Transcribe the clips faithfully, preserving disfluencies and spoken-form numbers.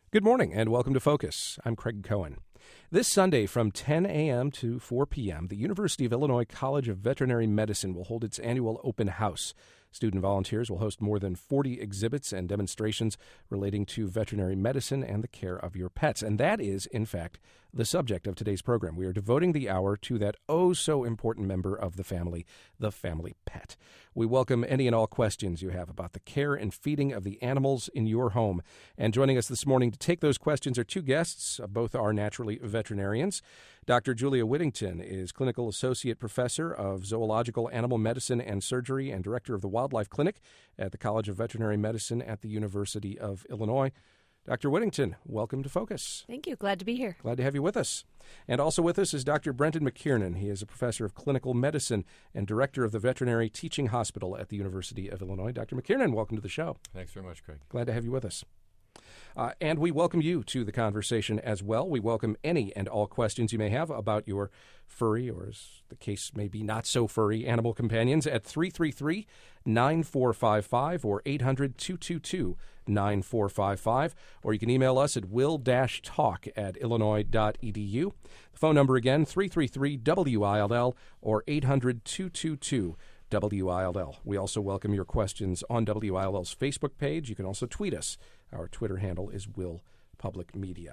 Good morning and welcome to Focus. I'm Craig Cohen. This Sunday from ten a.m. to four p.m., the University of Illinois College of Veterinary Medicine will hold its annual open house. Student volunteers will host more than forty exhibits and demonstrations relating to veterinary medicine and the care of your pets. And that is, in fact, the subject of today's program. We are devoting the hour to that oh-so-important member of the family, the family pet. We welcome any and all questions you have about the care and feeding of the animals in your home. And joining us this morning to take those questions are two guests. Both are naturally veterinarians. Doctor Julia Whittington is Clinical Associate Professor of Zoological Animal Medicine and Surgery and Director of the Wildlife Clinic at the College of Veterinary Medicine at the University of Illinois. Doctor Whittington, welcome to Focus. Thank you. Glad to be here. Glad to have you with us. And also with us is Doctor Brenton McKiernan. He is a professor of clinical medicine and director of the Veterinary Teaching Hospital at the University of Illinois. Doctor McKiernan, welcome to the show. Thanks very much, Craig. Glad to have you with us. Uh, and we welcome you to the conversation as well. We welcome any and all questions you may have about your furry, or as the case may be, not so furry animal companions at three three three, nine four five five or eight hundred, two two two, nine four five five. Or you can email us at will dash talk at illinois dot e d u. The phone number again, three three three W I L L or eight hundred, two two two, W I L L. We also welcome your questions on W I L L's Facebook page. You can also tweet us. Our Twitter handle is Will Public Media.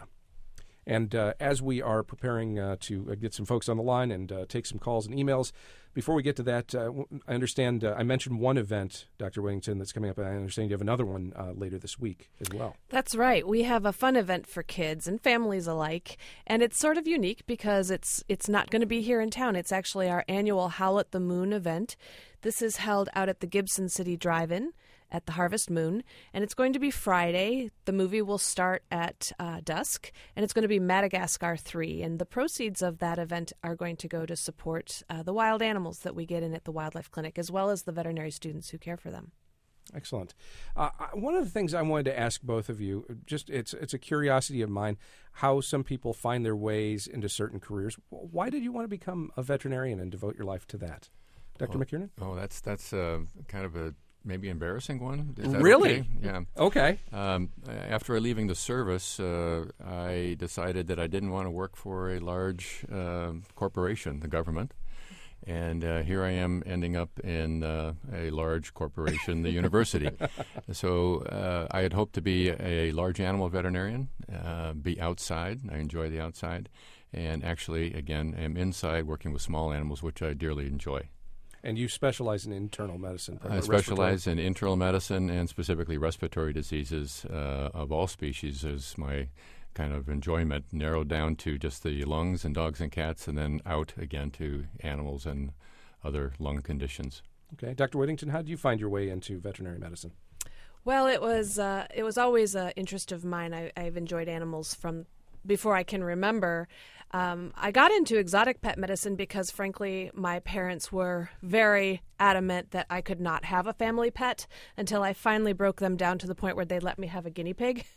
And uh, as we are preparing uh, to uh, get some folks on the line and uh, take some calls and emails, before we get to that, uh, I understand uh, I mentioned one event, Doctor Whittington, that's coming up, and I understand you have another one uh, later this week as well. That's right. We have a fun event for kids and families alike, and it's sort of unique because it's it's not going to be here in town. It's actually our annual Howl at the Moon event. This is held out at the Gibson City Drive-In at the Harvest Moon, and it's going to be Friday. The movie will start at uh, dusk, and it's going to be Madagascar three, and the proceeds of that event are going to go to support uh, the wild animals that we get in at the Wildlife Clinic, as well as the veterinary students who care for them. Excellent. Uh, one of the things I wanted to ask both of you, just it's it's a curiosity of mine, how some people find their ways into certain careers. Why did you want to become a veterinarian and devote your life to that? Doctor Oh, McKiernan? Oh, that's that's uh, kind of a maybe embarrassing one. Is that Really? Okay? Yeah. Okay. Um, after leaving the service, uh, I decided that I didn't want to work for a large uh, corporation, the government. And uh, here I am ending up in uh, a large corporation, the university. So uh, I had hoped to be a large animal veterinarian, uh, be outside. I enjoy the outside. And actually, again, am inside working with small animals, which I dearly enjoy. And you specialize in internal medicine. I specialize in internal medicine and specifically respiratory diseases uh, of all species is my kind of enjoyment, narrowed down to just the lungs and dogs and cats, and then out again to animals and other lung conditions. Okay. Doctor Whittington, how did you find your way into veterinary medicine? Well, it was uh, it was always an interest of mine. I, I've enjoyed animals from before I can remember. Um, I got into exotic pet medicine because, frankly, my parents were very adamant that I could not have a family pet until I finally broke them down to the point where they let me have a guinea pig.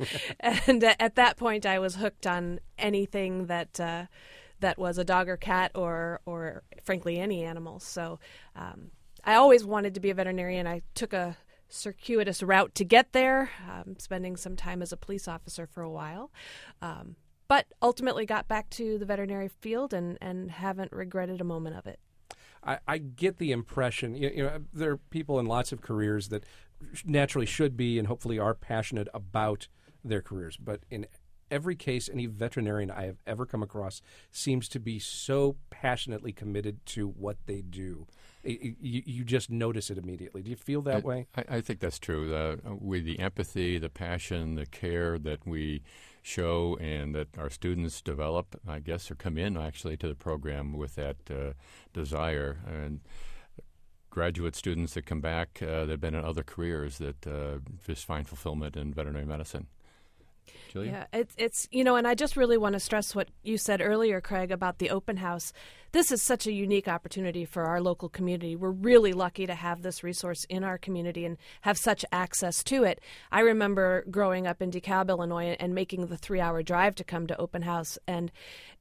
And uh, at that point, I was hooked on anything that uh, that was a dog or cat or, or frankly, any animal. So um, I always wanted to be a veterinarian. I took a circuitous route to get there, um, spending some time as a police officer for a while. Um, but ultimately got back to the veterinary field and, and haven't regretted a moment of it. I, I get the impression, you, you know, there are people in lots of careers that naturally should be and hopefully are passionate about their careers. But in every case, any veterinarian I have ever come across seems to be so passionately committed to what they do. It, it, you, you just notice it immediately. Do you feel that I, way? I, I think that's true. Uh, with the empathy, the passion, the care that we show and that our students develop, I guess, or come in actually to the program with that uh, desire. And graduate students that come back uh, that have been in other careers that uh, just find fulfillment in veterinary medicine. Julia? Yeah, it's, it's, you know, and I just really want to stress what you said earlier, Craig, about the open house. This is such a unique opportunity for our local community. We're really lucky to have this resource in our community and have such access to it. I remember growing up in DeKalb, Illinois, and making the three-hour drive to come to open house, and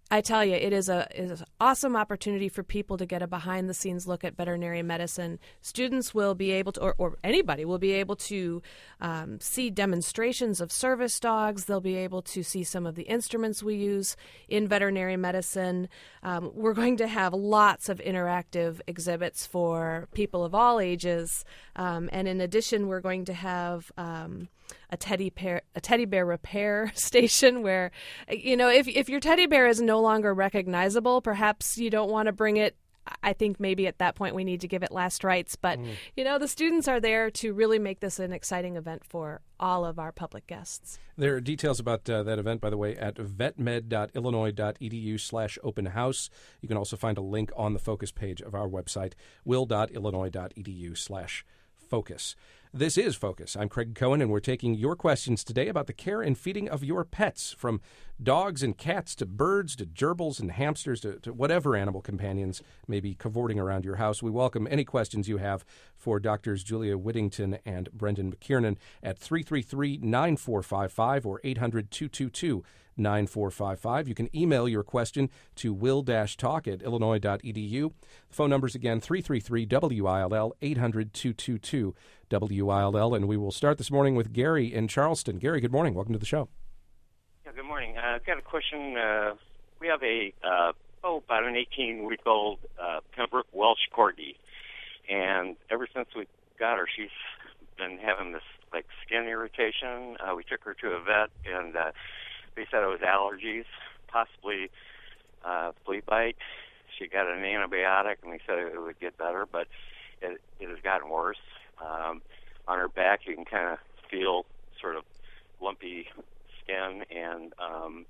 I tell you, it is a is an awesome opportunity for people to get a behind-the-scenes look at veterinary medicine. Students will be able to, or, or anybody will be able to um, see demonstrations of service dogs. They'll be able to see some of the instruments we use in veterinary medicine. Um, we're going to have lots of interactive exhibits for people of all ages. Um, and in addition, we're going to have um, a teddy bear, a teddy bear repair station where, you know, if if your teddy bear is no longer recognizable, perhaps you don't want to bring it. I think maybe at that point we need to give it last rites. But, mm. you know, the students are there to really make this an exciting event for all of our public guests. There are details about uh, that event, by the way, at vetmed.illinois.edu slash open house. You can also find a link on the focus page of our website, will.illinois.edu slash focus. This is Focus. I'm Craig Cohen, and we're taking your questions today about the care and feeding of your pets, from dogs and cats to birds to gerbils and hamsters to, to whatever animal companions may be cavorting around your house. We welcome any questions you have for Doctors Julia Whittington and Brendan McKiernan at three three three, nine four five five or eight hundred, two two two, nine four five five. You can email your question to will-talk at illinois.edu. The phone numbers again, three three three, W I L L, eight hundred, two two two, W I L L. And we will start this morning with Gary in Charleston. Gary, good morning. Welcome to the show. Yeah, good morning. Uh, I've got a question. Uh, we have a, uh, oh, about an eighteen-week-old uh, Pembroke Welsh Corgi. And ever since we got her, she's been having this, like, skin irritation. Uh, we took her to a vet, and uh, they said it was allergies, possibly uh, flea bite. She got an antibiotic, and they said it would get better, but it, it has gotten worse. Um, on her back, you can kind of feel sort of lumpy skin, and um,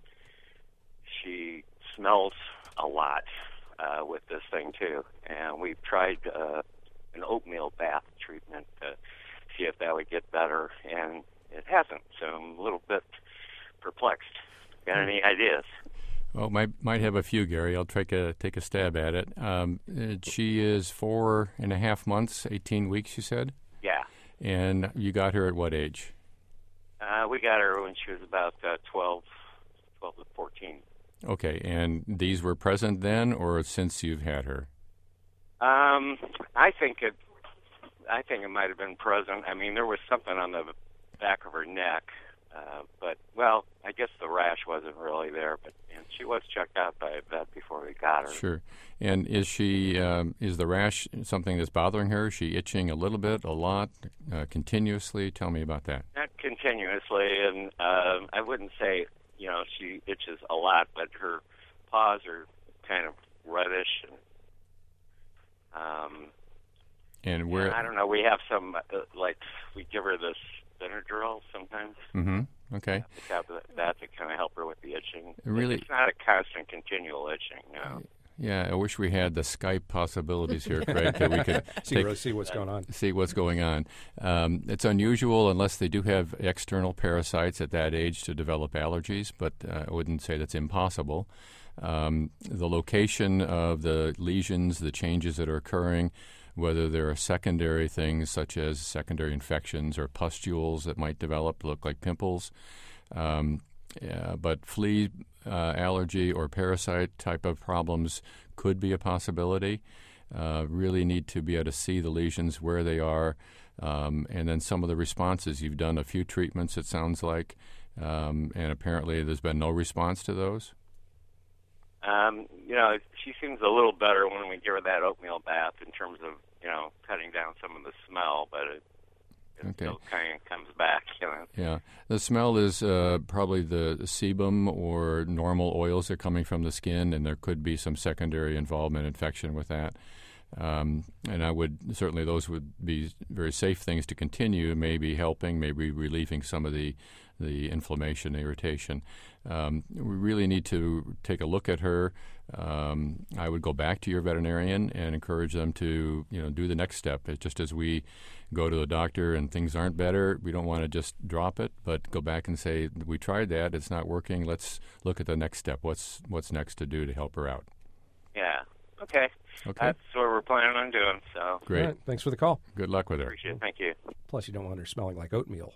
she smells a lot uh, with this thing, too. And we've tried uh, an oatmeal bath treatment to see if that would get better, and it hasn't, so I'm a little bit perplexed. Got any ideas? Well, might might have a few, Gary. I'll take a take a stab at it. Um, she is four and a half months, eighteen weeks. You said. Yeah. And you got her at what age? Uh, we got her when she was about uh, twelve, twelve to fourteen. Okay, and these were present then, or since you've had her? Um, I think it. I think it might have been present. I mean, there was something on the back of her neck. Uh, but, well, I guess the rash wasn't really there, but and she was checked out by a vet before we got her. Sure. And is she, um, is the rash something that's bothering her? Is she itching a little bit, a lot, uh, continuously? Tell me about that. Not continuously, and uh, I wouldn't say, you know, she itches a lot, but her paws are kind of reddish. And, um, and where? And I don't know, we have some, uh, like, we give her this Benadryl sometimes. Mm-hmm. Okay. That, that to kind of help her with the itching. Really? It's not a constant, continual itching, no. Yeah, I wish we had the Skype possibilities here, Craig, that we could see, take, see what's going on. See what's going on. Um, it's unusual unless they do have external parasites at that age to develop allergies, but uh, I wouldn't say that's impossible. Um, the location of the lesions, the changes that are occurring, whether there are secondary things such as secondary infections or pustules that might develop, look like pimples. Um, yeah, but flea uh, allergy or parasite type of problems could be a possibility. Uh, really need to be able to see the lesions where they are, um, and then some of the responses. You've done a few treatments, it sounds like, um, and apparently there's been no response to those. Um, you know, she seems a little better when we give her that oatmeal bath in terms of, you know, cutting down some of the smell, but it, it okay. still kind of comes back, you know. Yeah. The smell is uh, probably the sebum or normal oils that are coming from the skin, and there could be some secondary involvement, infection with that. Um, and I would, certainly those would be very safe things to continue, maybe helping, maybe relieving some of the the inflammation, irritation. Um, we really need to take a look at her. Um, I would go back to your veterinarian and encourage them to, you know, do the next step. It's just as we go to the doctor and things aren't better, we don't want to just drop it, but go back and say, we tried that, it's not working, let's look at the next step. What's what's next to do to help her out? Yeah. Okay. Okay. That's what we're planning on doing. So great. Right, thanks for the call. Good luck with her. Appreciate it. Thank you. Plus, you don't want her smelling like oatmeal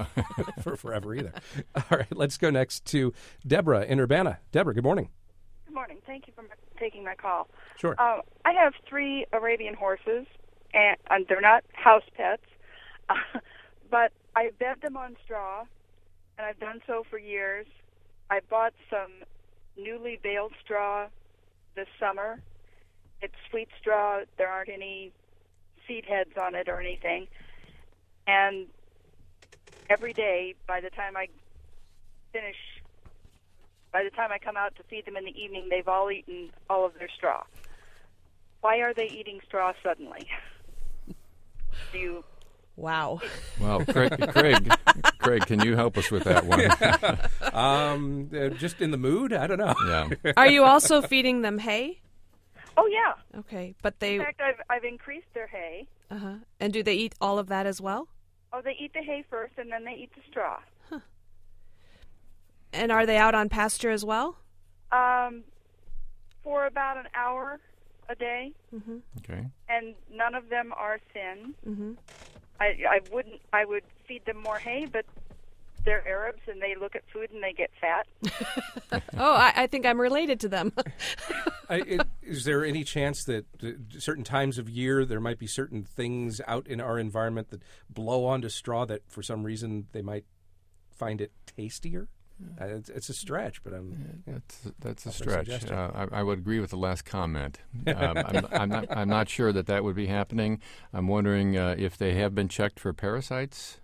for forever either. All right, let's go next to Deborah in Urbana. Deborah, good morning. Good morning. Thank you for m- taking my call. Sure. Um, I have three Arabian horses, and, and they're not house pets, uh, but I bed them on straw, and I've done so for years. I bought some newly baled straw this summer. It's sweet straw. There aren't any seed heads on it or anything. And every day, by the time I finish, by the time I come out to feed them in the evening, they've all eaten all of their straw. Why are they eating straw suddenly? Do you... Wow. Well, Craig, Craig, Craig, can you help us with that one? um, uh, just in the mood? I don't know. Yeah. Are you also feeding them hay? Oh, yeah. Okay, but they... In fact, I've, I've increased their hay. Uh-huh. And do they eat all of that as well? Oh, they eat the hay first, and then they eat the straw. Huh. And are they out on pasture as well? Um, for about an hour a day. Mm-hmm. Okay. And none of them are thin. Mm-hmm. I, I wouldn't. I would feed them more hay, but they're Arabs and they look at food and they get fat. Oh, I, I think I'm related to them. I, it, is there any chance that uh, certain times of year there might be certain things out in our environment that blow onto straw that for some reason they might find it tastier? Uh, it's, it's a stretch, but I'm. Yeah, that's that's a That's a stretch. suggestion. Uh, I, I would agree with the last comment. Um, I'm, I'm not. I'm not sure that that would be happening. I'm wondering uh, if they have been checked for parasites.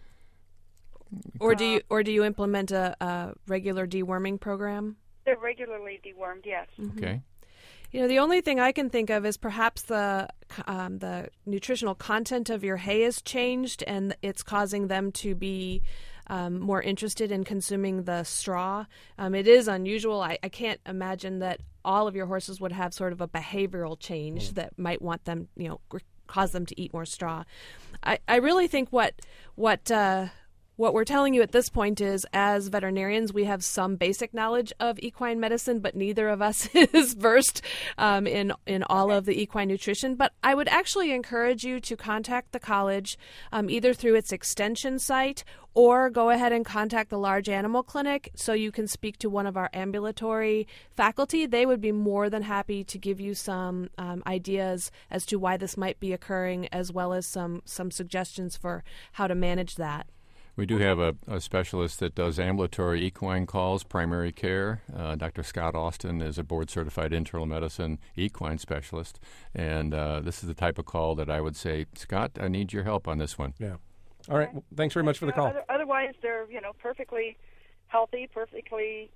Or do you or do you implement a, a regular deworming program? They're regularly dewormed, yes. Mm-hmm. Okay. You know, the only thing I can think of is perhaps the um, the nutritional content of your hay has changed, and it's causing them to be um, more interested in consuming the straw. Um, it is unusual. I, I can't imagine that all of your horses would have sort of a behavioral change mm. that might want them, you know, gr- cause them to eat more straw. I, I really think what what uh, what we're telling you at this point is, as veterinarians, we have some basic knowledge of equine medicine, but neither of us is versed um, in in all of the equine nutrition. But I would actually encourage you to contact the college um, either through its extension site or go ahead and contact the large animal clinic so you can speak to one of our ambulatory faculty. They would be more than happy to give you some um, ideas as to why this might be occurring, as well as some, some suggestions for how to manage that. We do have a, a specialist that does ambulatory equine calls, primary care. Uh, Doctor Scott Austin is a board-certified internal medicine equine specialist, and uh, this is the type of call that I would say, Scott, I need your help on this one. Yeah. All right. Well, thanks very much for the call. Other, otherwise, they're you know perfectly healthy, perfectly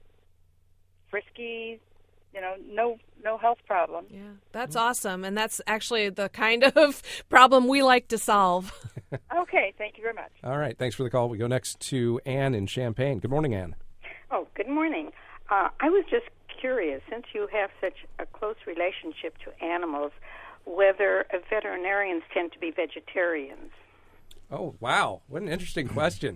frisky. You know, no no health problem. Yeah, that's mm-hmm. awesome, and that's actually the kind of problem we like to solve. Okay, thank you very much. All right, thanks for the call. We go next to Anne in Champaign. Good morning, Anne. Oh, good morning. Uh, I was just curious, since you have such a close relationship to animals, whether veterinarians tend to be vegetarians. Oh, wow. What an interesting question.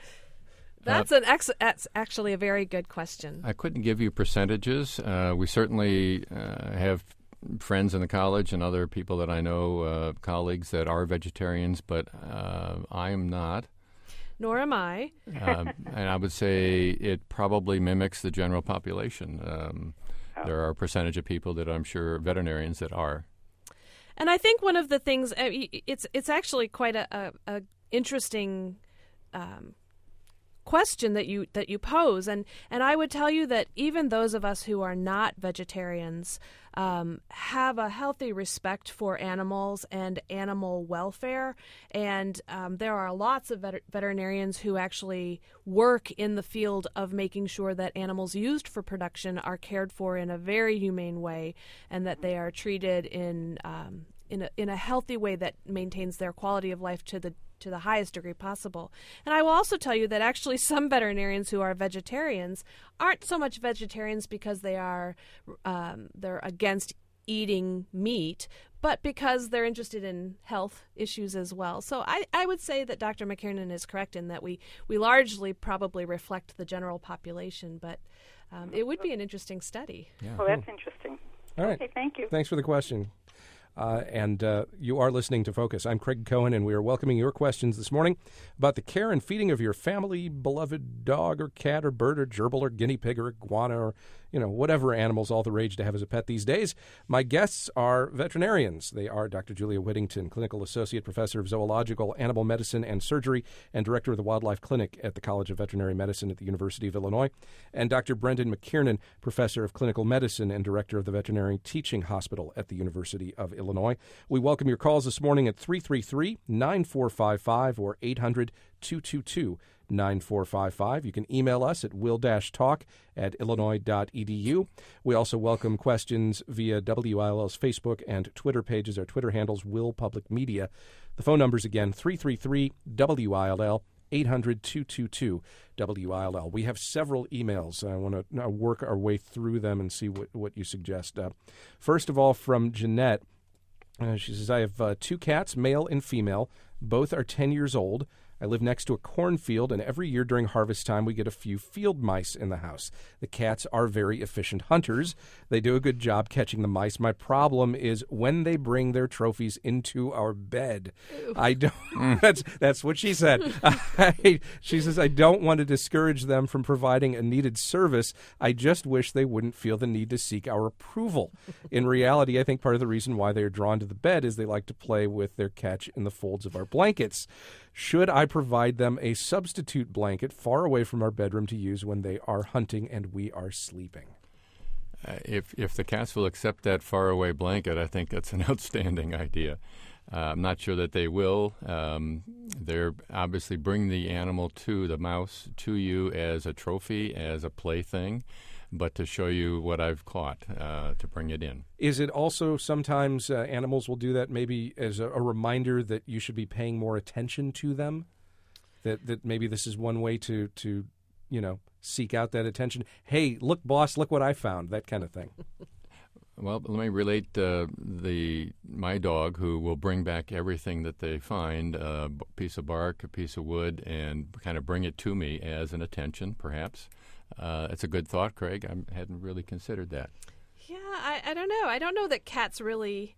That's an ex- that's actually a very good question. I couldn't give you percentages. Uh, we certainly uh, have friends in the college and other people that I know, uh, colleagues that are vegetarians, but uh, I am not. Nor am I. um, and I would say it probably mimics the general population. Um, oh. There are a percentage of people that I'm sure veterinarians that are. And I think one of the things, it's it's actually quite a, a, a interesting um question that you that you pose, and and I would tell you that even those of us who are not vegetarians um, have a healthy respect for animals and animal welfare, and um, there are lots of vet- veterinarians who actually work in the field of making sure that animals used for production are cared for in a very humane way, and that they are treated in um, in a in a healthy way that maintains their quality of life to the to the highest degree possible. And I will also tell you that actually some veterinarians who are vegetarians aren't so much vegetarians because they are um, they're against eating meat, but because they're interested in health issues as well. So I, I would say that Doctor McKiernan is correct in that we, we largely probably reflect the general population, but um, it would be an interesting study. Yeah. Well, that's interesting. All right. Okay, thank you. Thanks for the question. Uh, and uh, you are listening to Focus. I'm Craig Cohen, and we are welcoming your questions this morning about the care and feeding of your family beloved dog or cat or bird or gerbil or guinea pig or iguana or, you know, whatever animal's all the rage to have as a pet these days. My guests are veterinarians. They are Doctor Julia Whittington, Clinical Associate Professor of Zoological, Animal Medicine, and Surgery, and Director of the Wildlife Clinic at the College of Veterinary Medicine at the University of Illinois, and Doctor Brendan McKiernan, Professor of Clinical Medicine and Director of the Veterinary Teaching Hospital at the University of Illinois. We welcome your calls this morning at three three three, nine four five five or eight hundred, two two two, nine four five five. You can email us at will-talk at illinois dot e d u. We also welcome questions via W I L L's Facebook and Twitter pages. Our Twitter handles, Will Public Media. The phone numbers again, three three three, W I L L, eight hundred, two two two, W I L L. We have several emails. I want to work our way through them and see what, what you suggest. Uh, first of all, from Jeanette, uh, she says, I have uh, two cats, male and female. Both are ten years old. I live next to a cornfield, and every year during harvest time, we get a few field mice in the house. The cats are very efficient hunters. They do a good job catching the mice. My problem is when they bring their trophies into our bed. Ew. I don't. that's that's what she said. I, she says, I don't want to discourage them from providing a needed service. I just wish they wouldn't feel the need to seek our approval. In reality, I think part of the reason why they are drawn to the bed is they like to play with their catch in the folds of our blankets. Should I provide them a substitute blanket far away from our bedroom to use when they are hunting and we are sleeping? Uh, if if the cats will accept that faraway blanket, I think that's an outstanding idea. Uh, I'm not sure that they will. Um, they're obviously bring the animal to the mouse to you as a trophy, as a plaything, but to show you what I've caught, uh, to bring it in. Is it also sometimes uh, animals will do that maybe as a, a reminder that you should be paying more attention to them? That that maybe this is one way to, to you know, seek out that attention. Hey, look, boss, look what I found, that kind of thing. Well, let me relate uh, the my dog, who will bring back everything that they find, a b- piece of bark, a piece of wood, and kind of bring it to me as an attention, perhaps. Uh, it's a good thought, Craig. I hadn't really considered that. Yeah, I, I don't know. I don't know that cats really,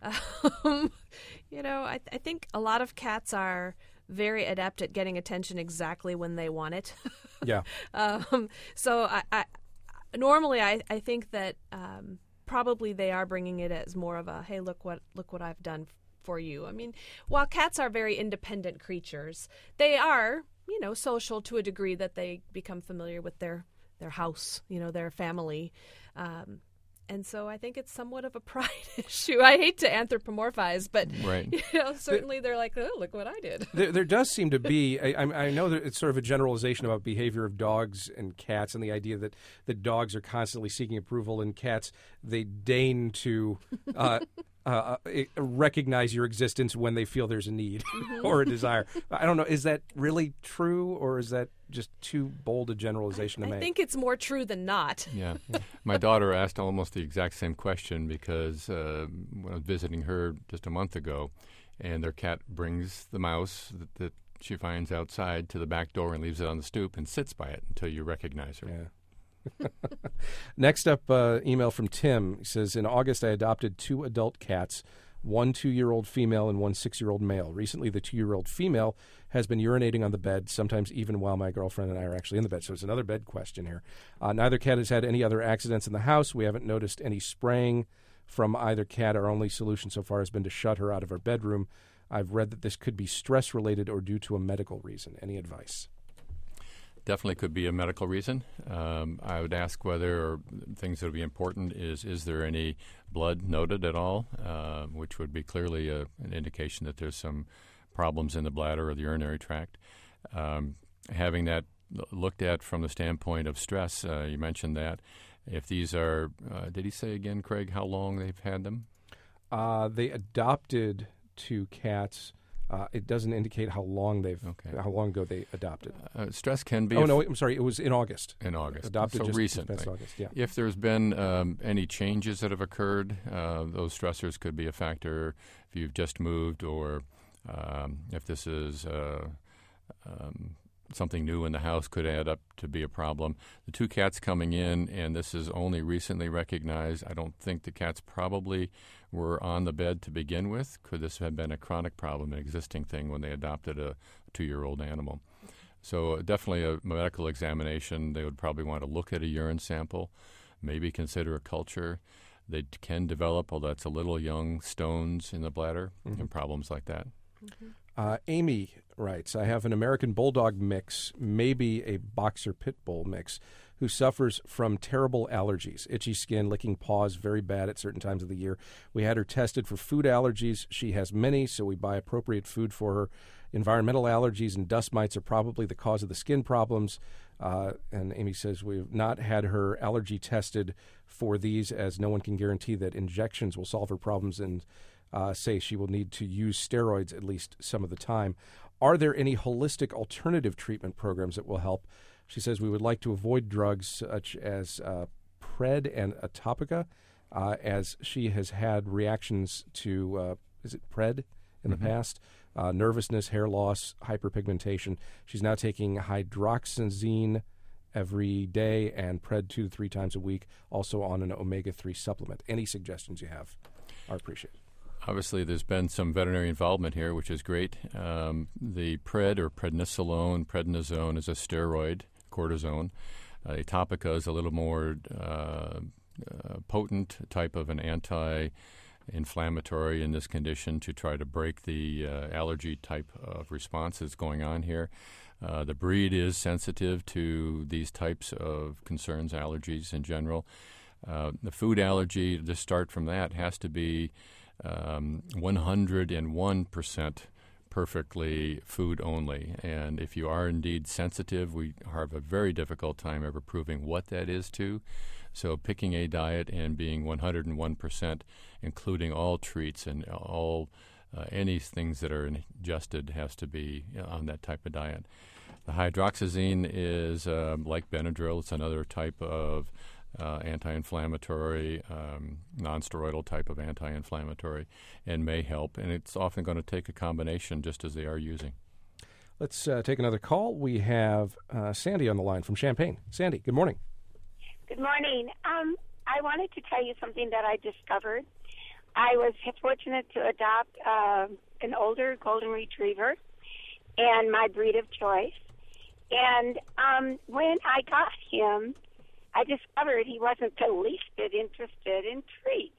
um, you know, I, I think a lot of cats are very adept at getting attention exactly when they want it. Yeah. um, so I, I normally I, I think that um, probably they are bringing it as more of a, hey, look what look what I've done for you. I mean, while cats are very independent creatures, they are, you know, social to a degree that they become familiar with their, their house, you know, their family. Um, and so I think it's somewhat of a pride issue. I hate to anthropomorphize, but right. you know, certainly they're like, oh, look what I did. There, there does seem to be, I, I know that it's sort of a generalization about behavior of dogs and cats and the idea that, that dogs are constantly seeking approval and cats, they deign to uh, uh, recognize your existence when they feel there's a need mm-hmm. or a desire. I don't know. Is that really true, or is that just too bold a generalization I, to I make? I think it's more true than not. Yeah. My daughter asked almost the exact same question because uh, when I was visiting her just a month ago, and their cat brings the mouse that, that she finds outside to the back door and leaves it on the stoop and sits by it until you recognize her. Yeah. Next up, uh, email from Tim. He says, in August, I adopted two adult cats, one two-year-old female and one six-year-old male. Recently, the two-year-old female has been urinating on the bed, sometimes even while my girlfriend and I are actually in the bed. So it's another bed question here. Uh, neither cat has had any other accidents in the house. We haven't noticed any spraying from either cat. Our only solution so far has been to shut her out of our bedroom. I've read that this could be stress-related or due to a medical reason. Any advice? Definitely could be a medical reason. Um, I would ask whether, or things that would be important is, is there any blood noted at all, uh, which would be clearly a, an indication that there's some problems in the bladder or the urinary tract. Um, having that looked at from the standpoint of stress, uh, you mentioned that. If these are, uh, did he say again, Craig, how long they've had them? Uh, they adopted two cats. Uh, it doesn't indicate how long they've, okay. how long ago they adopted. Uh, stress can be. Oh no, I'm sorry. It was in August. In August, adopted so just recent. Past August. Yeah. If there's been um, any changes that have occurred, uh, those stressors could be a factor. If you've just moved, or um, if this is uh, um, something new in the house could add up to be a problem. The two cats coming in, and this is only recently recognized, I don't think the cats probably were on the bed to begin with. Could this have been a chronic problem, an existing thing when they adopted a two-year-old animal? So uh, definitely a medical examination. They would probably want to look at a urine sample, maybe consider a culture. They can develop, although that's a little young, stones in the bladder mm-hmm. and problems like that. Mm-hmm. Uh, Amy writes, I have an American Bulldog mix, maybe a Boxer Pit Bull mix, who suffers from terrible allergies, itchy skin, licking paws, very bad at certain times of the year. We had her tested for food allergies. She has many, so we buy appropriate food for her. Environmental allergies and dust mites are probably the cause of the skin problems. Uh, and Amy says we've not had her allergy tested for these, as no one can guarantee that injections will solve her problems, and uh, say she will need to use steroids at least some of the time. Are there any holistic alternative treatment programs that will help? She says we would like to avoid drugs such as uh, Pred and Atopica, uh, as she has had reactions to, uh, is it Pred in mm-hmm. the past? Uh, nervousness, hair loss, hyperpigmentation. She's now taking hydroxyzine every day and Pred two to three times a week, also on an omega three supplement. Any suggestions you have are appreciated. Obviously, there's been some veterinary involvement here, which is great. Um, the Pred, or prednisolone, prednisone, is a steroid, cortisone. Uh, Atopica is a little more uh, uh, potent type of an anti inflammatory in this condition to try to break the uh, allergy type of responses going on here. Uh, the breed is sensitive to these types of concerns, allergies in general. Uh, the food allergy, to start from that, has to be um, one hundred one percent perfectly food only. And if you are indeed sensitive, we have a very difficult time ever proving what that is to. So picking a diet and being one hundred one percent, including all treats and all uh, any things that are ingested, has to be on that type of diet. The hydroxyzine is uh, like Benadryl. It's another type of uh, anti-inflammatory, um, non-steroidal type of anti-inflammatory, and may help. And it's often going to take a combination, just as they are using. Let's uh, take another call. We have uh, Sandy on the line from Champaign. Sandy, good morning. Good morning. Um, I wanted to tell you something that I discovered. I was fortunate to adopt uh, an older golden retriever and my breed of choice. And um, when I got him, I discovered he wasn't the least bit interested in treats,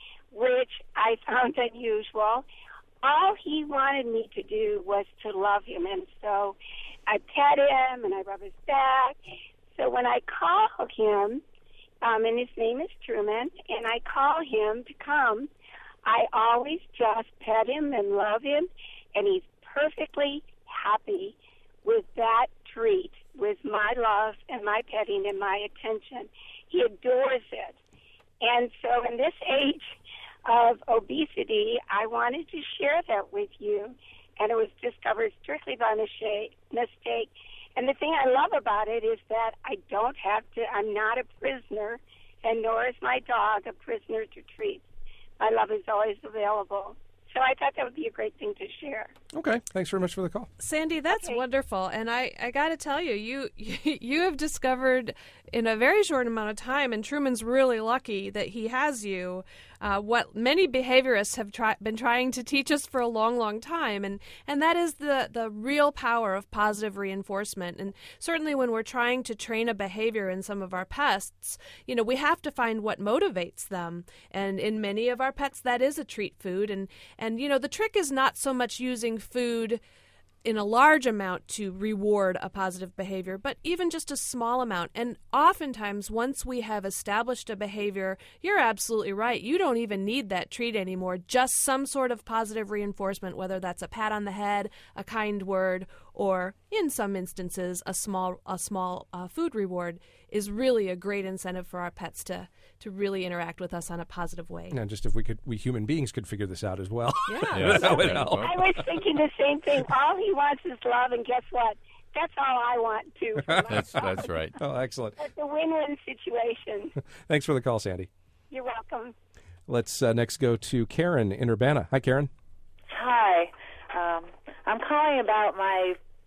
which I found unusual. All he wanted me to do was to love him. And so I pet him and I rub his back. So when I call him, um, and his name is Truman, and I call him to come, I always just pet him and love him, and he's perfectly happy with that treat, with my love and my petting and my attention. He adores it. And so in this age of obesity, I wanted to share that with you, and it was discovered strictly by mistake. And the thing I love about it is that I don't have to, I'm not a prisoner, and nor is my dog a prisoner to treats. My love is always available. So I thought that would be a great thing to share. Okay. Thanks very much for the call. Sandy, that's okay. wonderful. And I, I got to tell you, you, you have discovered in a very short amount of time, and Truman's really lucky that he has you, uh, what many behaviorists have try, been trying to teach us for a long, long time. And, and that is the, the real power of positive reinforcement. And certainly when we're trying to train a behavior in some of our pests, you know, we have to find what motivates them. And in many of our pets, that is a treat food. And, and you know, the trick is not so much using food in a large amount to reward a positive behavior, but even just a small amount. And oftentimes, once we have established a behavior, you're absolutely right. You don't even need that treat anymore. Just some sort of positive reinforcement, whether that's a pat on the head, a kind word, or in some instances, a small a small uh, food reward, is really a great incentive for our pets to to really interact with us on a positive way. And just if we could, we human beings could figure this out as well. Yeah, yeah that would help. I was thinking the same thing. All he wants is love, and guess what? That's all I want too. that's that's right. Oh, excellent. It's a win-win situation. Thanks for the call, Sandy. You're welcome. Let's uh, next go to Karen in Urbana. Hi, Karen. Hi. Um, I'm calling about my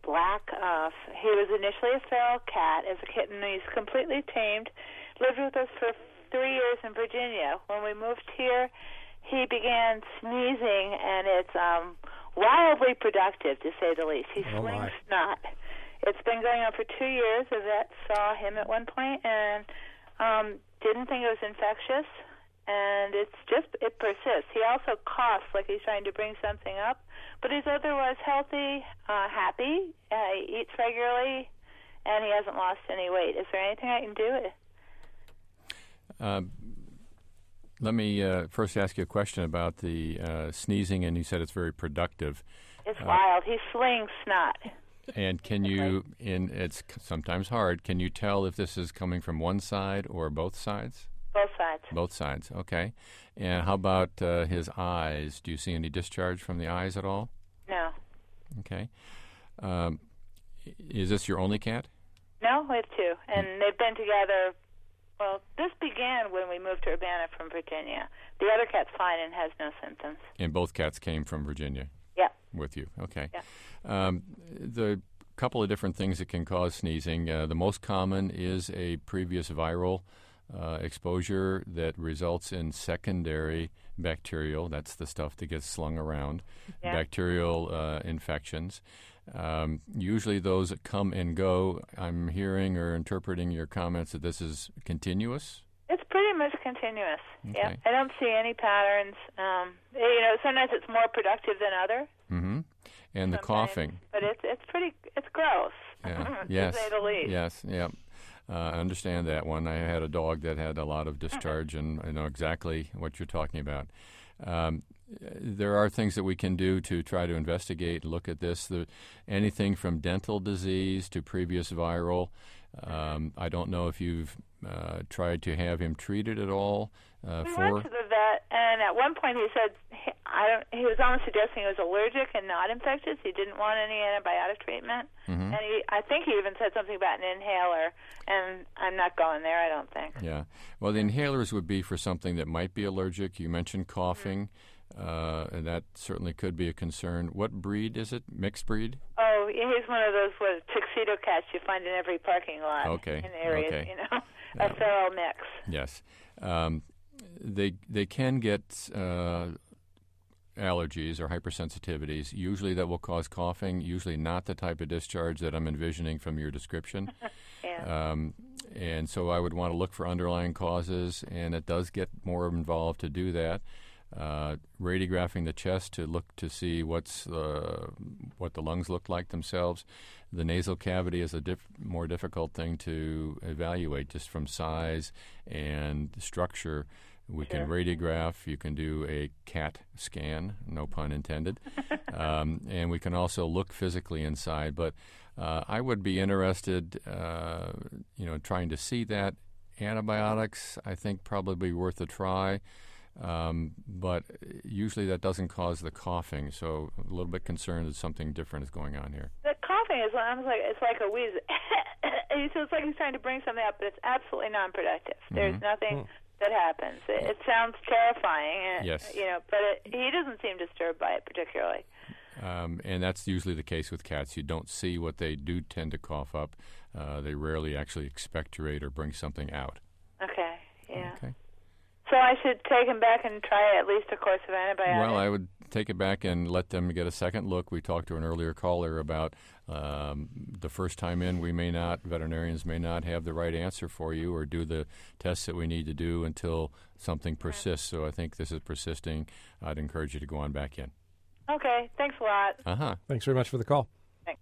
black. Uh, he was initially a feral cat as a kitten. He's completely tamed. Lived with us for three years in Virginia. When we moved here, he began sneezing, and it's um, wildly productive, to say the least. He Oh, slings my. snot. It's been going on for two years. A vet saw him at one point and um, didn't think it was infectious, and it's just, it persists. He also coughs like he's trying to bring something up, but he's otherwise healthy, uh, happy, uh, he eats regularly, and he hasn't lost any weight. Is there anything I can do? Uh, let me uh, first ask you a question about the uh, sneezing, and you said it's very productive. It's Uh, wild. He slings snot. And can you, in it's c- sometimes hard, can you tell if this is coming from one side or both sides? Both sides. Both sides, okay. And how about uh, his eyes? Do you see any discharge from the eyes at all? No. Okay. Um, i- is this your only cat? No, we have two, and they've been together. Well, this began when we moved to Urbana from Virginia. The other cat's fine and has no symptoms. And both cats came from Virginia? Yeah. With you, okay. Yeah. Um, the couple of different things that can cause sneezing. Uh, the most common is a previous viral uh, exposure that results in secondary bacterial. That's the stuff that gets slung around. Yeah. Bacterial uh, infections. Um, usually those that come and go. I'm hearing or interpreting your comments that this is continuous. It's pretty much continuous. Yeah, Okay. I don't see any patterns. Um, you know, sometimes it's more productive than other. Mm-hmm. And the sometimes, coughing. but it's it's pretty it's gross. Yeah. to Yes. say the least. Yes. Yeah. Uh, I understand that one. I had a dog that had a lot of discharge, and I know exactly what you're talking about. Um, there are things that we can do to try to investigate and look at this. The, anything from dental disease to previous viral. Um, I don't know if you've uh, tried to have him treated at all uh, We for. went to the vet, and at one point he said he, I don't. He was almost suggesting he was allergic and not infectious. He didn't want any antibiotic treatment, Mhm. and he, I think he even said something about an inhaler. And I'm not going there. I don't think. Yeah. Well, the inhalers would be for something that might be allergic. You mentioned coughing, uh, and that certainly could be a concern. What breed is it? Mixed breed? Oh, he's one of those what, tuxedo cats you find in every parking lot. Okay, In areas, okay. you know, Yeah. a feral mix. Yes. Um, they they can get uh, allergies or hypersensitivities. Usually that will cause coughing, usually not the type of discharge that I'm envisioning from your description. Yeah. Um, and so I would want to look for underlying causes, and it does get more involved to do that. Uh, radiographing the chest to look to see what's uh, what the lungs look like themselves. The nasal cavity is a diff- more difficult thing to evaluate just from size and structure. We Sure. can radiograph. You can do a CAT scan, no pun intended. um, and we can also look physically inside. But uh, I would be interested, uh, you know, trying to see that. Antibiotics, I think, probably worth a try. Um, but usually that doesn't cause the coughing, so a little bit concerned that something different is going on here. The coughing is almost like it's like a wheeze. So it's like he's trying to bring something up, but it's absolutely non-productive. There's Mhm. nothing that happens. It, it sounds terrifying, and, Yes. you know, but it, he doesn't seem disturbed by it particularly. Um, and that's usually the case with cats. You don't see what they do tend to cough up. Uh, they rarely actually expectorate or bring something out. Okay. Yeah. Okay. So I should take him back and try at least a course of antibiotics. Well, I would take it back and let them get a second look. We talked to an earlier caller about um, the first time in, we may not, veterinarians may not have the right answer for you or do the tests that we need to do until something persists. So I think this is persisting. I'd encourage you to go on back in. Okay. Thanks a lot. Uh-huh. Thanks very much for the call. Thanks.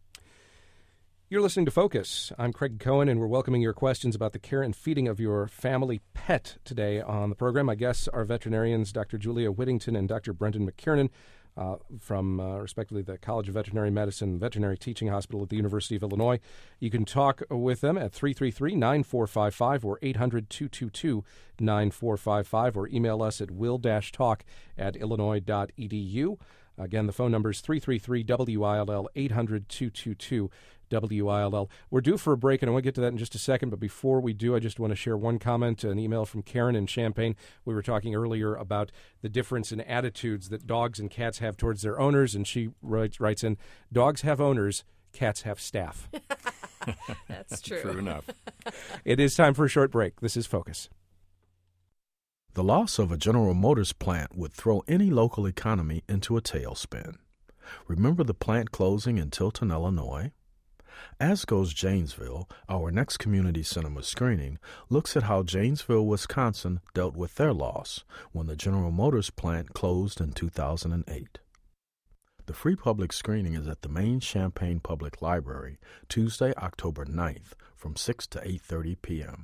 You're listening to Focus. I'm Craig Cohen, and we're welcoming your questions about the care and feeding of your family pet today on the program. My guests are veterinarians Doctor Julia Whittington and Doctor Brendan McKiernan uh, from, uh, respectively, the College of Veterinary Medicine Veterinary Teaching Hospital at the University of Illinois. You can talk with them at three three three, nine four five five or eight hundred, two two two, nine four five five or email us at will-talk at illinois dot e d u. Again, the phone number is three three three W I L L, eight hundred, two two two, W I L L. We're due for a break, and I want to get to that in just a second. But before we do, I just want to share one comment, an email from Karen in Champaign. We were talking earlier about the difference in attitudes that dogs and cats have towards their owners, and she writes, writes in, dogs have owners, cats have staff. That's true. True enough. It is time for a short break. This is Focus. The loss of a General Motors plant would throw any local economy into a tailspin. Remember the plant closing in Tilton, Illinois? As Goes Janesville, our next community cinema screening looks at how Janesville, Wisconsin dealt with their loss when the General Motors plant closed in two thousand eight. The free public screening is at the main Champaign Public Library, Tuesday, October ninth, from six to eight thirty p.m.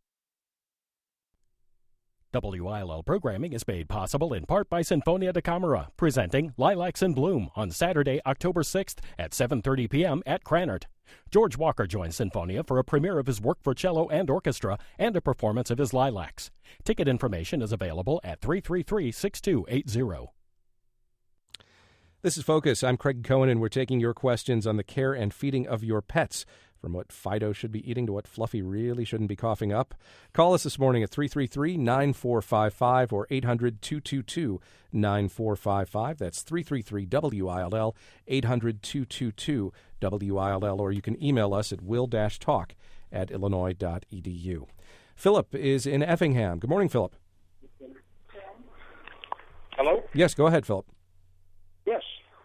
W I L L programming is made possible in part by Sinfonia da Camera, presenting Lilacs in Bloom on Saturday, October sixth at seven thirty p.m. at Cranard. George Walker joins Sinfonia for a premiere of his work for cello and orchestra and a performance of his Lilacs. Ticket information is available at three three three, six two eight zero. This is Focus. I'm Craig Cohen, and we're taking your questions on the care and feeding of your pets, from what Fido should be eating to what Fluffy really shouldn't be coughing up. Call us this morning at three three three, nine four five five or eight hundred, two two two, nine four five five. That's three three three W I L L, eight hundred, two two two, W I L L, or you can email us at will-talk at illinois dot e d u. Philip is in Effingham. Good morning, Philip. Hello? Yes, go ahead, Philip. Yes.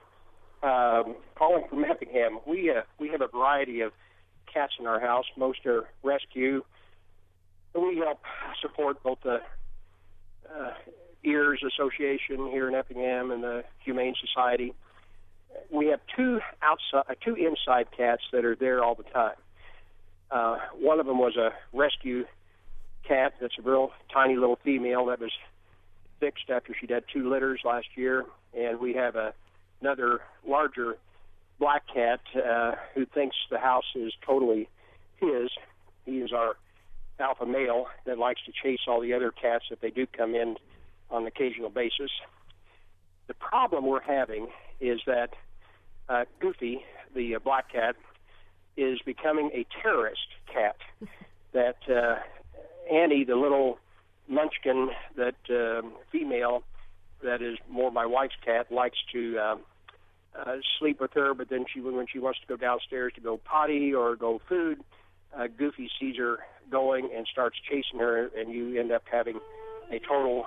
Um, calling from Effingham. We uh, we have a variety of cats in our house. Most are rescue. We help support both the uh, Ears Association here in Effingham and the Humane Society. We have two outside, two inside cats that are there all the time. Uh, one of them was a rescue cat. That's a real tiny little female that was fixed after she'd had two litters last year. And we have a, another larger black cat uh, who thinks the house is totally his. He is our alpha male that likes to chase all the other cats if they do come in on an occasional basis. The problem we're having is that uh, Goofy, the uh, black cat, is becoming a terrorist cat. That uh, Annie, the little munchkin, that uh, female that is more my wife's cat, likes to uh, uh, sleep with her, but then she, when she wants to go downstairs to go potty or go food, uh, Goofy sees her going and starts chasing her, and you end up having a total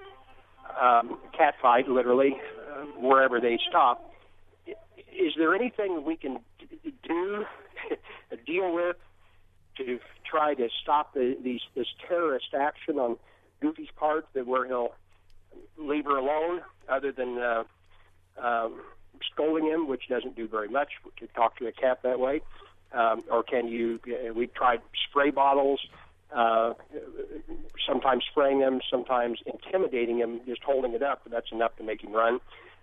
um, cat fight, literally, uh, wherever they stop. Is there anything we can do, deal with, to try to stop the, these, this terrorist action on Goofy's part, that where he'll leave her alone, other than uh, um, scolding him, which doesn't do very much to talk to a cat that way? Um, or can you, uh, we've tried spray bottles, uh, sometimes spraying them, sometimes intimidating him, just holding it up, but that's enough to make him run.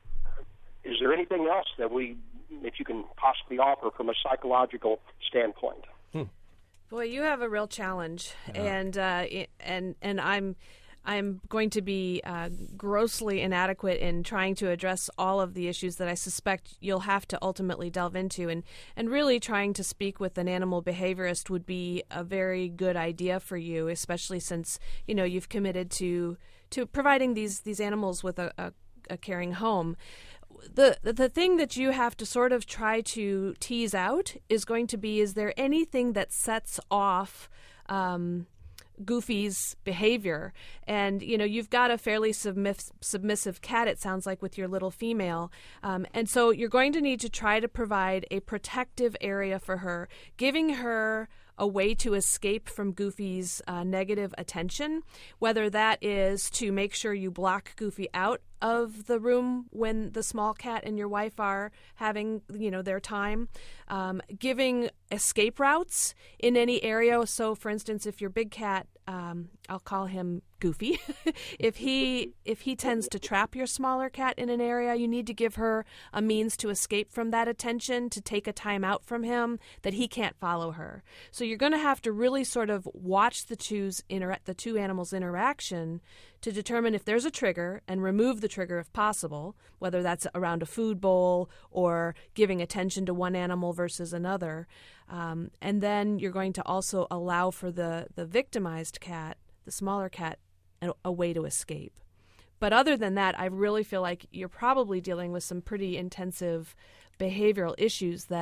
Is there anything else that we, that you can possibly offer from a psychological standpoint? Hmm. Boy, you have a real challenge, Yeah. and uh, and and I'm I'm going to be uh, grossly inadequate in trying to address all of the issues that I suspect you'll have to ultimately delve into, and and really trying to speak with an animal behaviorist would be a very good idea for you, especially since you know you've committed to to providing these these animals with a, a, a caring home. The the thing that you have to sort of try to tease out is going to be, is there anything that sets off um, Goofy's behavior? And, you know, you've got a fairly submiss- submissive cat, it sounds like, with your little female. Um, and so you're going to need to try to provide a protective area for her, giving her a way to escape from Goofy's uh, negative attention, whether that is to make sure you block Goofy out of the room when the small cat and your wife are having, you know, their time, um, giving escape routes in any area. So, for instance, if your big cat, um, I'll call him Goofy, if he if he tends to trap your smaller cat in an area, you need to give her a means to escape from that attention, to take a time out from him, that he can't follow her. So you're going to have to really sort of watch the two's inter- the two animals' interaction to determine if there's a trigger and remove the trigger if possible, whether that's around a food bowl or giving attention to one animal versus another. Um, and then you're going to also allow for the, the victimized cat, the smaller cat, a, a way to escape. But other than that, I really feel like you're probably dealing with some pretty intensive behavioral issues that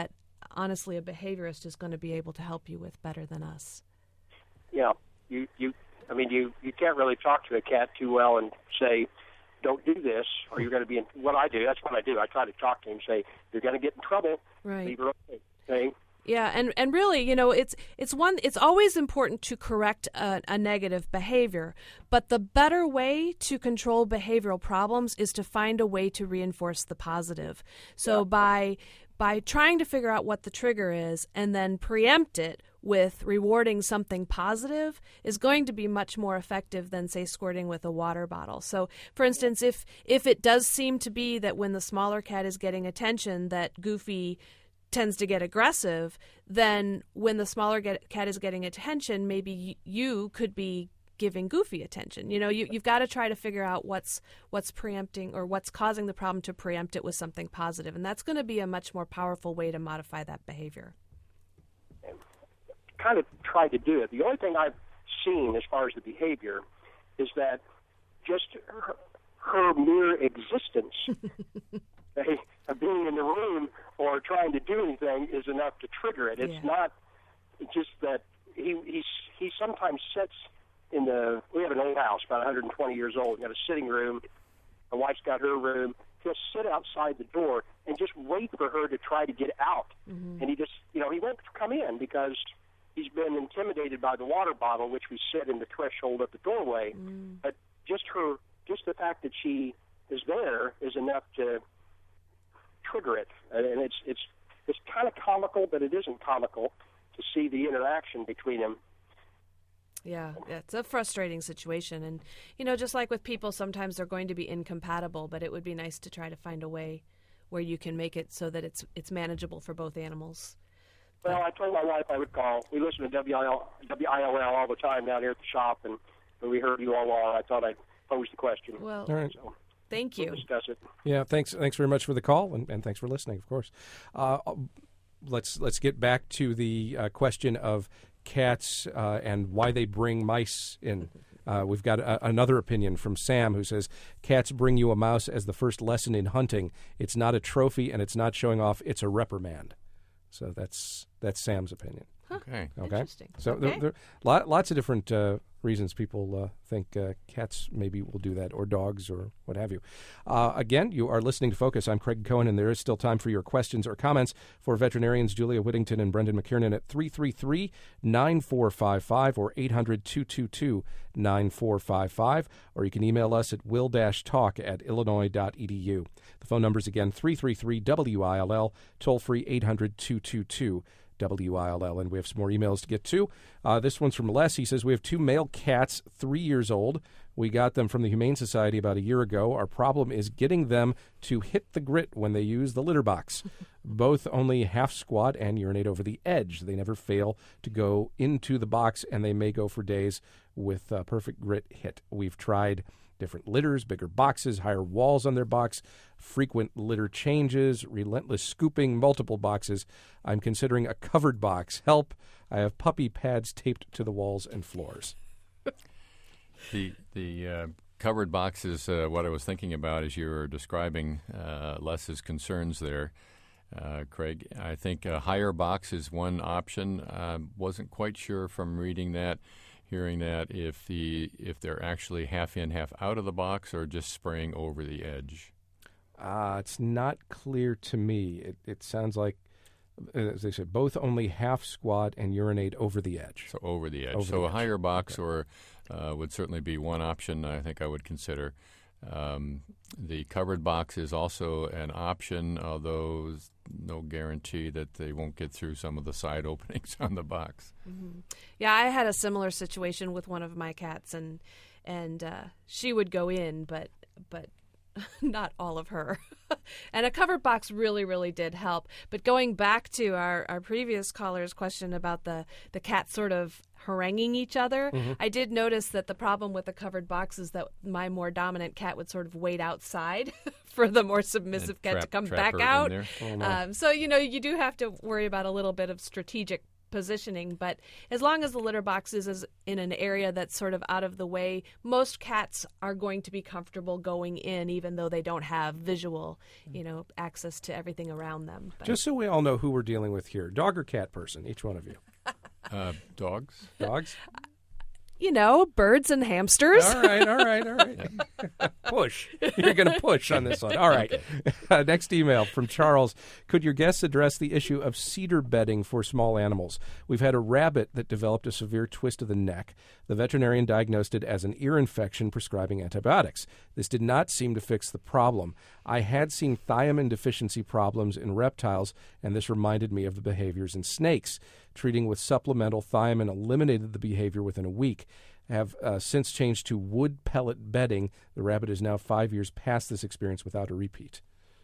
honestly a behaviorist is going to be able to help you with better than us. Yeah, you, you I mean, you, you can't really talk to a cat too well and say, don't do this, or you're going to be in, what I do, that's what I do. I try to talk to him and say, you're going to get in trouble. Right. Leave her okay. Yeah, and, and really, you know, it's it's one. It's always important to correct a, a negative behavior, but the better way to control behavioral problems is to find a way to reinforce the positive. So yeah. by by trying to figure out what the trigger is and then preempt it with rewarding something positive is going to be much more effective than, say, squirting with a water bottle. So, for instance, if if it does seem to be that when the smaller cat is getting attention that Goofy tends to get aggressive, then when the smaller get, cat is getting attention, maybe y- you could be giving Goofy attention. You know, you, you've got to try to figure out what's what's preempting or what's causing the problem to preempt it with something positive, and that's going to be a much more powerful way to modify that behavior. Kind of tried to do it. The only thing I've seen as far as the behavior is that just her, her mere existence of being in the room or trying to do anything is enough to trigger it. It's yeah. not just that he he's, he sometimes sits in the, we have an old house, about one hundred twenty years old. We've got a sitting room. My wife's got her room. He'll sit outside the door and just wait for her to try to get out. Mm-hmm. And he just, you know, he won't come in because he's been intimidated by the water bottle, which we sit in the threshold of the doorway. Mm. But just her, just the fact that she is there is enough to trigger it. And it's it's it's kind of comical, but it isn't comical to see the interaction between them. Yeah, it's a frustrating situation. And, you know, just like with people, sometimes they're going to be incompatible, but it would be nice to try to find a way where you can make it so that it's it's manageable for both animals. Well, I told my wife I would call. We listen to W I L L all the time down here at the shop, and when we heard you all on, I thought I'd pose the question. Well, all right. So thank you. We'll discuss it. Yeah, thanks. Thanks very much for the call, and, and thanks for listening. Of course. Uh, let's let's get back to the uh, question of cats uh, and why they bring mice in. Uh, we've got a, another opinion from Sam who says, cats bring you a mouse as the first lesson in hunting. It's not a trophy and it's not showing off. It's a reprimand. So that's that's Sam's opinion. Huh. Okay. Okay. Interesting. So okay. there, there lot, lots of different uh, reasons people uh, think uh, cats maybe will do that, or dogs, or what have you. Uh, again, you are listening to Focus. I'm Craig Cohen, and there is still time for your questions or comments for veterinarians Julia Whittington and Brendan McKiernan at three three three, nine four five five or eight hundred, two two two, nine four five five, or you can email us at will dash talk at illinois dot e d u. The phone number is again three three three W I L L, toll free eight hundred, two two two, W I L L. And we have some more emails to get to. Uh, this one's from Les. He says, we have two male cats, three years old. We got them from the Humane Society about a year ago. Our problem is getting them to hit the grit when they use the litter box. Both only half squat and urinate over the edge. They never fail to go into the box, and they may go for days with uh, perfect grit hit. We've tried different litters, bigger boxes, higher walls on their box, frequent litter changes, relentless scooping, multiple boxes. I'm considering a covered box. Help. I have puppy pads taped to the walls and floors. The the uh, covered box is uh, what I was thinking about as you were describing uh, Les's concerns there, uh, Craig. I think a higher box is one option. I wasn't quite sure from reading that, hearing that, if the if they're actually half in, half out of the box, or just spraying over the edge. Uh, it's not clear to me. It, it sounds like, as they said, both only half squat and urinate over the edge. So over the edge. Over so the a edge. higher box Okay. or uh, would certainly be one option I think I would consider. Um, the covered box is also an option, although there's no guarantee that they won't get through some of the side openings on the box. Mm-hmm. Yeah, I had a similar situation with one of my cats, and and uh, she would go in, but but not all of her. And a covered box really, really did help. But going back to our, our previous caller's question about the, the cats sort of haranguing each other, mm-hmm. I did notice that the problem with the covered box is that my more dominant cat would sort of wait outside for the more submissive And cat trap, to come trap back her in out. there. Oh, no. Um, so, you know, you do have to worry about a little bit of strategic positioning, but as long as the litter box is, is in an area that's sort of out of the way, most cats are going to be comfortable going in, even though they don't have visual, you know, access to everything around them. But just so we all know who we're dealing with here, dog or cat person, each one of you. Uh, dogs? Dogs? You know, birds and hamsters. All right, all right, all right. Push. You're going to push on this one. All right. Okay. Uh, next email from Charles. Could your guests address the issue of cedar bedding for small animals? We've had a rabbit that developed a severe twist of the neck. The veterinarian diagnosed it as an ear infection, prescribing antibiotics. This did not seem to fix the problem. I had seen thiamine deficiency problems in reptiles, and this reminded me of the behaviors in snakes. Treating with supplemental thiamine eliminated the behavior within a week. Have uh, since changed to wood pellet bedding. The rabbit is now five years past this experience without a repeat.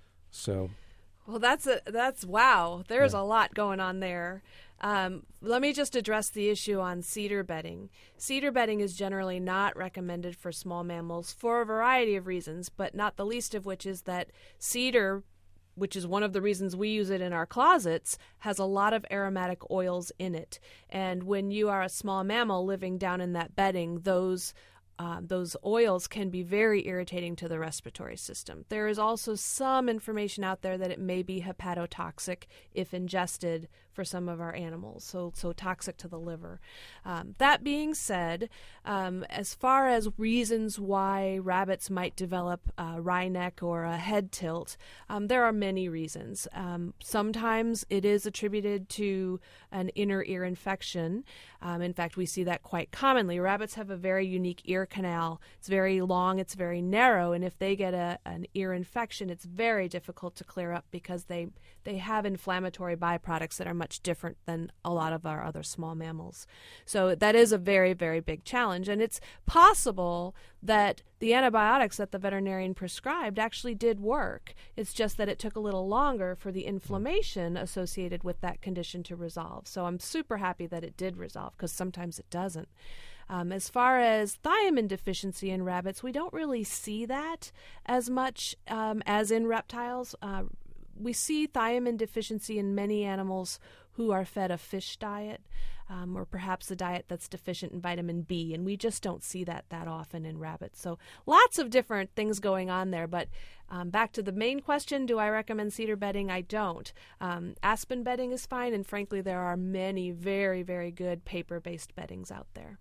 So, well, that's a, that's wow. There's yeah. a lot going on there. Um, let me just address the issue on cedar bedding. Cedar bedding is generally not recommended for small mammals for a variety of reasons, but not the least of which is that cedar, which is one of the reasons we use it in our closets, has a lot of aromatic oils in it. And when you are a small mammal living down in that bedding, those uh, those oils can be very irritating to the respiratory system. There is also some information out there that it may be hepatotoxic if ingested for some of our animals, so so toxic to the liver. Um, that being said, um, as far as reasons why rabbits might develop uh, wry neck or a head tilt, um, there are many reasons. Um, sometimes it is attributed to an inner ear infection. Um, in fact, we see that quite commonly. Rabbits have a very unique ear canal. It's very long, it's very narrow, and if they get a, an ear infection, it's very difficult to clear up because they, they have inflammatory byproducts that are much different than a lot of our other small mammals. So that is a very, very big challenge. And it's possible that the antibiotics that the veterinarian prescribed actually did work. It's just that it took a little longer for the inflammation associated with that condition to resolve. So I'm super happy that it did resolve, because sometimes it doesn't. Um, as far as thiamine deficiency in rabbits, we don't really see that as much um, as in reptiles. Uh, we see thiamine deficiency in many animals who are fed a fish diet, um, or perhaps a diet that's deficient in vitamin B, and we just don't see that that often in rabbits. So lots of different things going on there, but um, back to the main question, do I recommend cedar bedding? I don't. Um, aspen bedding is fine, and frankly, there are many very, very good paper-based beddings out there.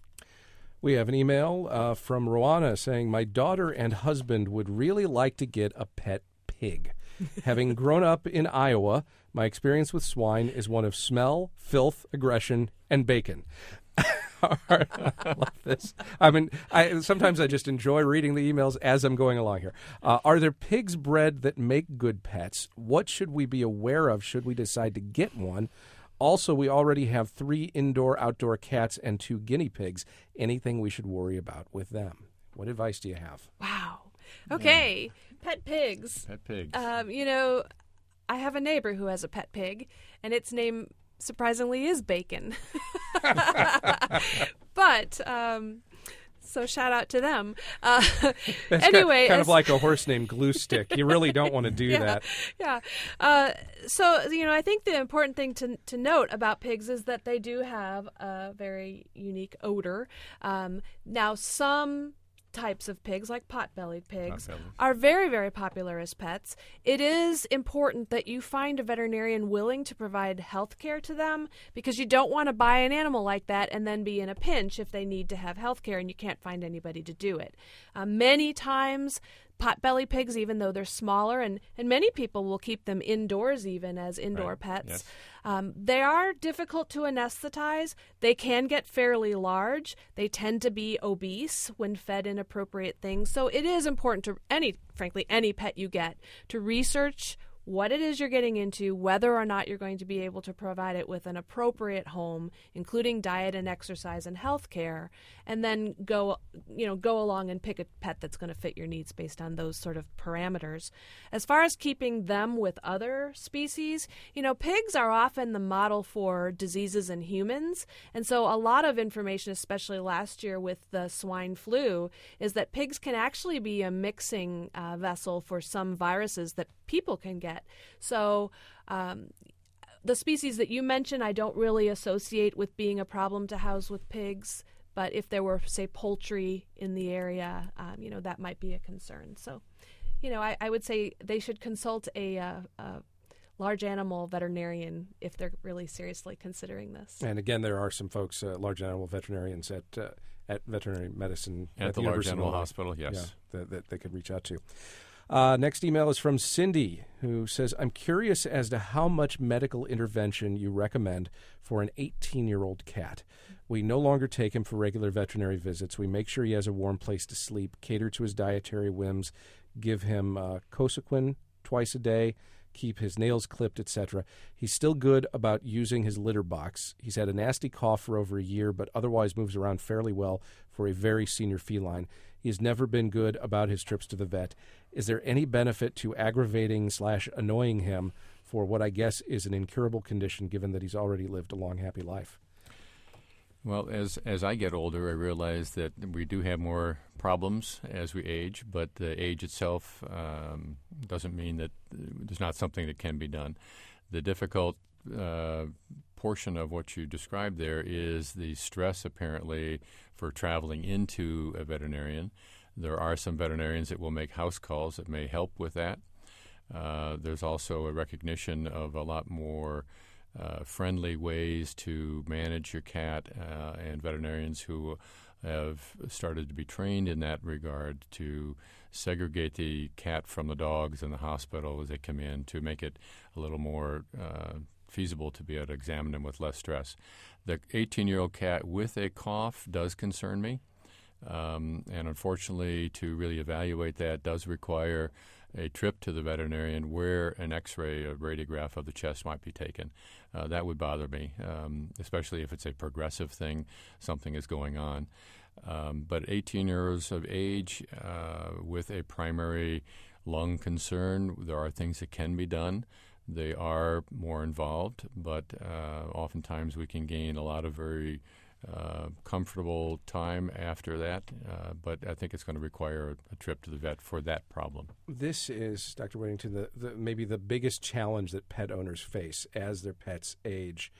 We have an email uh, from Rowana saying, my daughter and husband would really like to get a pet pig. Having grown up in Iowa, my experience with swine is one of smell, filth, aggression, and bacon. I love this. I mean, I, sometimes I just enjoy reading the emails as I'm going along here. Uh, are there pigs bred that make good pets? What should we be aware of should we decide to get one? Also, we already have three indoor-outdoor cats and two guinea pigs. Anything we should worry about with them? What advice do you have? Wow. Okay. Yeah. Pet pigs. Pet pigs. Um, you know, I have a neighbor who has a pet pig, and its name, surprisingly, is Bacon. But, um, so shout out to them. Uh, That's anyway, kind, kind as, of like a horse named Glue Stick. You really don't want to do yeah, that. Yeah. Uh, so, you know, I think the important thing to to note about pigs is that they do have a very unique odor. Um, now, some types of pigs, like pot-bellied pigs, Pot-bellied. are very, very popular as pets. It is important that you find a veterinarian willing to provide health care to them, because you don't want to buy an animal like that and then be in a pinch if they need to have health care and you can't find anybody to do it. Uh, many times, pot-bellied pigs, even though they're smaller, and, and many people will keep them indoors even as indoor Right. pets, Yes. um, they are difficult to anesthetize. They can get fairly large. They tend to be obese when fed inappropriate things. So it is important to any, frankly, any pet you get, to research what it is you're getting into, whether or not you're going to be able to provide it with an appropriate home, including diet and exercise and health care, and then go, you know, go along and pick a pet that's going to fit your needs based on those sort of parameters. As far as keeping them with other species, you know, pigs are often the model for diseases in humans, and so a lot of information, especially last year with the swine flu, is that pigs can actually be a mixing uh, vessel for some viruses that people can get. So um, the species that you mentioned, I don't really associate with being a problem to house with pigs. But if there were, say, poultry in the area, um, you know, that might be a concern. So, you know, I, I would say they should consult a, uh, a large animal veterinarian if they're really seriously considering this. And again, there are some folks, uh, large animal veterinarians at uh, at veterinary medicine at, at the, the large animal hospital. Yes, yeah, that, that they could reach out to. Uh, next email is from Cindy, who says, I'm curious as to how much medical intervention you recommend for an eighteen-year-old cat. We no longer take him for regular veterinary visits. We make sure he has a warm place to sleep, cater to his dietary whims, give him uh, Cosequin twice a day, keep his nails clipped, et cetera. He's still good about using his litter box. He's had a nasty cough for over a year, but otherwise moves around fairly well for a very senior feline. He's never been good about his trips to the vet. Is there any benefit to aggravating slash annoying him for what I guess is an incurable condition, given that he's already lived a long, happy life? Well, as as I get older, I realize that we do have more problems as we age, but the age itself um, doesn't mean that there's not something that can be done. The difficult uh, portion of what you described there is the stress, apparently, for traveling into a veterinarian. There are some veterinarians that will make house calls that may help with that. Uh, there's also a recognition of a lot more uh, friendly ways to manage your cat, uh, and veterinarians who have started to be trained in that regard to segregate the cat from the dogs in the hospital as they come in to make it a little more uh, feasible to be able to examine them with less stress. The eighteen-year-old cat with a cough does concern me, um, and unfortunately to really evaluate that does require a trip to the veterinarian where an x-ray, a radiograph of the chest might be taken. Uh, that would bother me, um, especially if it's a progressive thing, something is going on. Um, but eighteen years of age uh, with a primary lung concern, there are things that can be done. They are more involved, but uh, oftentimes we can gain a lot of very uh, comfortable time after that. Uh, but I think it's going to require a, a trip to the vet for that problem. This is, Doctor Whittington, the, the, maybe the biggest challenge that pet owners face as their pets age.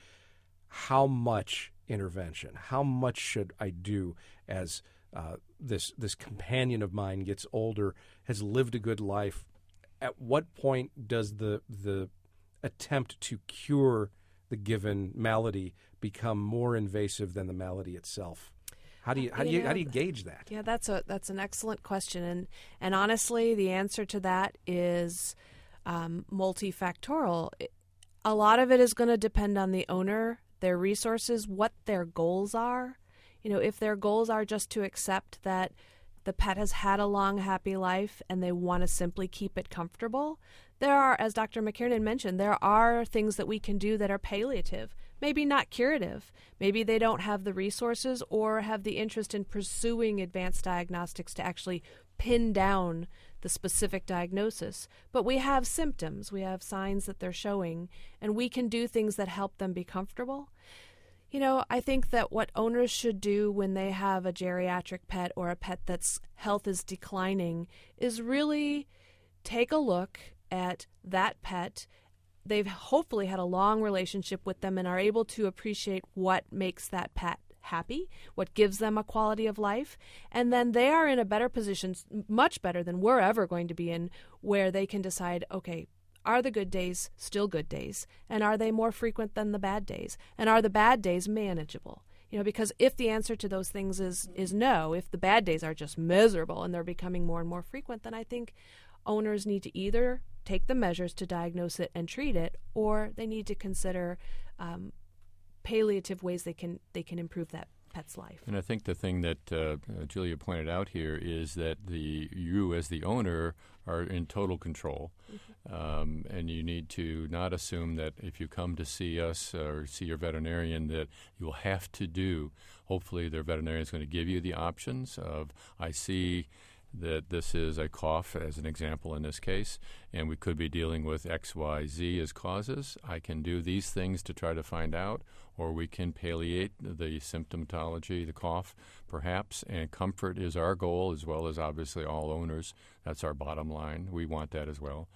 How much intervention? How much should I do as uh, this this companion of mine gets older, has lived a good life? At what point does the the attempt to cure the given malady become more invasive than the malady itself? How do you how do you, you know, how do you gauge that? Yeah, that's a that's an excellent question, and and honestly, the answer to that is um, multifactorial. A lot of it is going to depend on the owner, their resources, what their goals are. You know, if their goals are just to accept that the pet has had a long, happy life and they want to simply keep it comfortable, there are, as Doctor McKiernan mentioned, there are things that we can do that are palliative, maybe not curative. Maybe they don't have the resources or have the interest in pursuing advanced diagnostics to actually pin down the specific diagnosis. But we have symptoms, we have signs that they're showing, and we can do things that help them be comfortable. You know, I think that what owners should do when they have a geriatric pet or a pet that's health is declining is really take a look at that pet. They've hopefully had a long relationship with them and are able to appreciate what makes that pet happy, what gives them a quality of life, and then they are in a better position, much better than we're ever going to be in, where they can decide, okay, are the good days still good days? And are they more frequent than the bad days? And are the bad days manageable? You know, because if the answer to those things is is no, if the bad days are just miserable and they're becoming more and more frequent, then I think owners need to either take the measures to diagnose it and treat it, or they need to consider um, palliative ways they can they can improve that pet's life. And I think the thing that uh, Julia pointed out here is that the you as the owner are in total control, mm-hmm. um, and you need to not assume that if you come to see us or see your veterinarian that you will have to do. Hopefully their veterinarian is going to give you the options of, I see that this is a cough, as an example in this case, and we could be dealing with X, Y, Z as causes. I can do these things to try to find out, or we can palliate the symptomatology, the cough, perhaps, and comfort is our goal, as well as obviously all owners. That's our bottom line. We want that as well.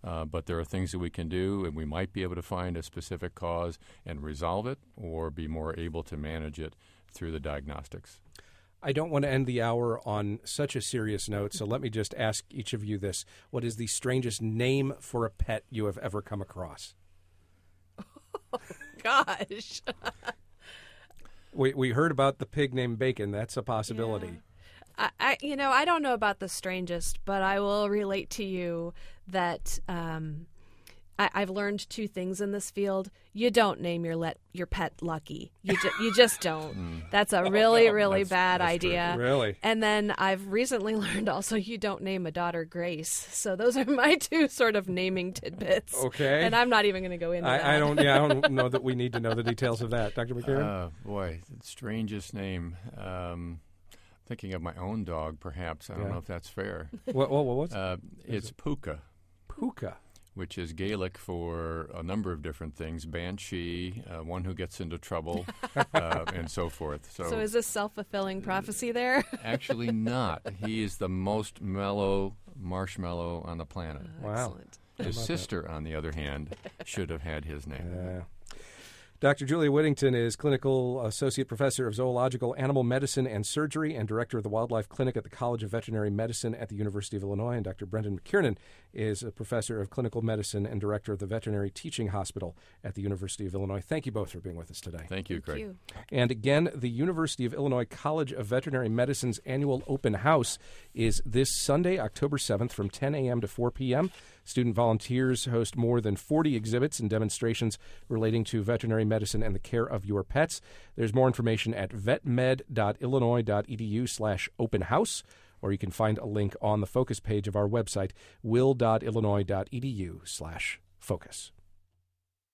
Uh, but there are things that we can do, and we might be able to find a specific cause and resolve it, or be more able to manage it through the diagnostics. I don't want to end the hour on such a serious note, so let me just ask each of you this. What is the strangest name for a pet you have ever come across? Oh, gosh. we we heard about the pig named Bacon. That's a possibility. Yeah. I, I, you know, I don't know about the strangest, but I will relate to you that um, I, I've learned two things in this field. You don't name your let your pet Lucky. You ju- you just don't. Mm. That's a really really that's, bad that's idea. True. Really. And then I've recently learned also you don't name a daughter Grace. So those are my two sort of naming tidbits. Okay. And I'm not even going to go into I, that. I don't. Yeah, I don't know that we need to know the details of that, Doctor McCarran. Uh, boy, strangest name. Um, Thinking of my own dog, perhaps. I don't yeah. know if that's fair. what, what, what's uh, It's it? Puka. Puka. Which is Gaelic for a number of different things. Banshee, uh, one who gets into trouble, uh, and so forth. So, so is this self-fulfilling prophecy there? Actually not. He is the most mellow marshmallow on the planet. Uh, wow. Excellent. His sister, on the other hand, should have had his name. Yeah. Doctor Julia Whittington is Clinical Associate Professor of Zoological Animal Medicine and Surgery and Director of the Wildlife Clinic at the College of Veterinary Medicine at the University of Illinois. And Doctor Brendan McKiernan is a Professor of Clinical Medicine and Director of the Veterinary Teaching Hospital at the University of Illinois. Thank you both for being with us today. Thank you, Craig. Thank you. And again, the University of Illinois College of Veterinary Medicine's annual open house is this Sunday, October seventh from ten a.m. to four p.m. Student volunteers host more than forty exhibits and demonstrations relating to veterinary medicine and the care of your pets. There's more information at vetmed.illinois.edu slash open house, or you can find a link on the focus page of our website, will.illinois.edu slash focus.